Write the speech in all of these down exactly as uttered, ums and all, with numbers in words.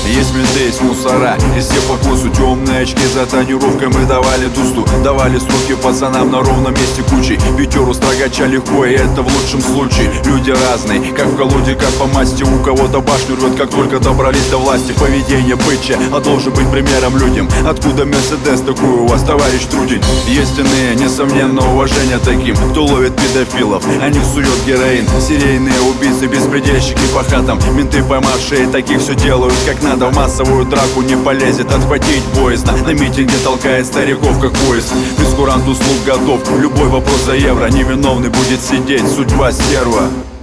Есть менты, есть мусора, и все по вкусу. Темные очки за тонировкой мы давали дусту. Давали строки пацанам на ровном месте кучей. Пятеру строгача легко, и это в лучшем случае. Люди разные, как в колоде, как по масти. У кого-то башню рвет, как только добрались до власти. Поведение бычье, а должен быть примером людям. Откуда Мерседес такой у вас, товарищ Трудень? Есть иные, несомненно, уважение таким, кто ловит педофилов, а не сует героин. Серийные убийцы, беспредельщики по хатам. Менты поймавшие таких все делают как надо. В массовую драку не полезет, отхватить боязно. На митинге толкает стариков как поезд. Прескурант услуг готов, любой вопрос за евро. Невиновный будет сидеть, судьба стерва.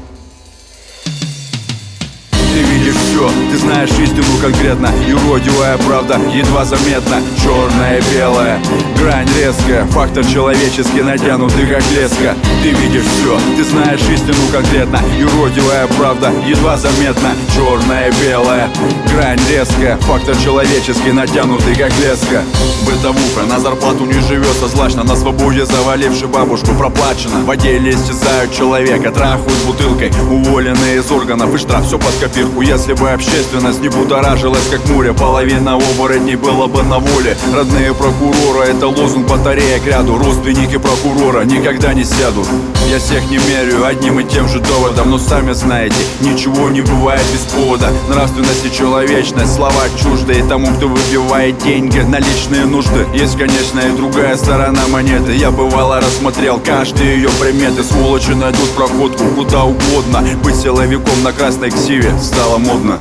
Ты видишь все, ты знаешь истину конкретно. Юродивая правда едва заметна. Черное и белое, грань резкая. Фактор человеческий натянутый как леска. Ты видишь все, ты знаешь истину конкретно. Юродивая правда едва заметна. Черное и белое, грань резкая. Фактор человеческий натянутый как леска. Бытовуха, на зарплату не живется злачно. На свободе заваливший бабушку проплачено. В отделе истязают человека, трахают бутылкой. Уволенные из органов и штраф, все под копирку. Если бы общественность не будоражилась как море, половина оборотней была бы на воле. Родные прокурора — это лозунг батарея к ряду. Родственники прокурора никогда не сядут. Я всех не меряю одним и тем же доводом, но сами знаете, ничего не бывает без повода. Нравственность и человечность, слова чуждые тому, кто выбивает деньги на личные нужды. Есть, конечно, и другая сторона монеты. Я бывало рассмотрел каждые ее приметы. Сволочи найдут проходку куда угодно. Быть силовиком на красной ксиве стало модно.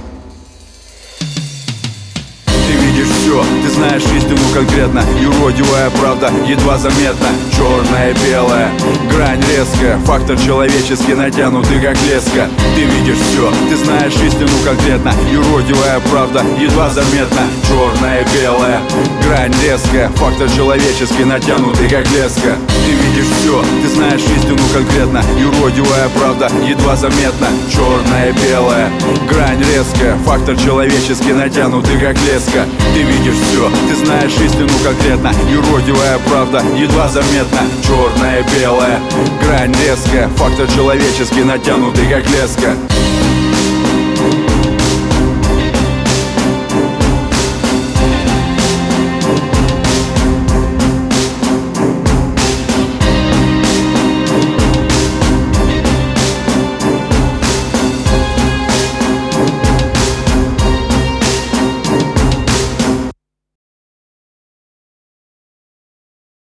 Ты видишь все, ты знаешь истину конкретно. Юродивая правда едва заметна. Черное и белое, грань резкая. Фактор человеческий натянутый как леска. Ты видишь все, ты знаешь истину конкретно. Юродивая правда едва заметна. Черное и белое, грань резкая. Фактор человеческий натянутый как леска. Ты видишь все, ты знаешь истину конкретно. Юродивая правда едва заметна. Черное и белое, грань резкая. Фактор человеческий натянутый как леска. Ты видишь все, ты знаешь истину конкретно. Юродивая правда едва заметна. Черное и белое, грань резкая. Фактор человеческий натянутый как леска.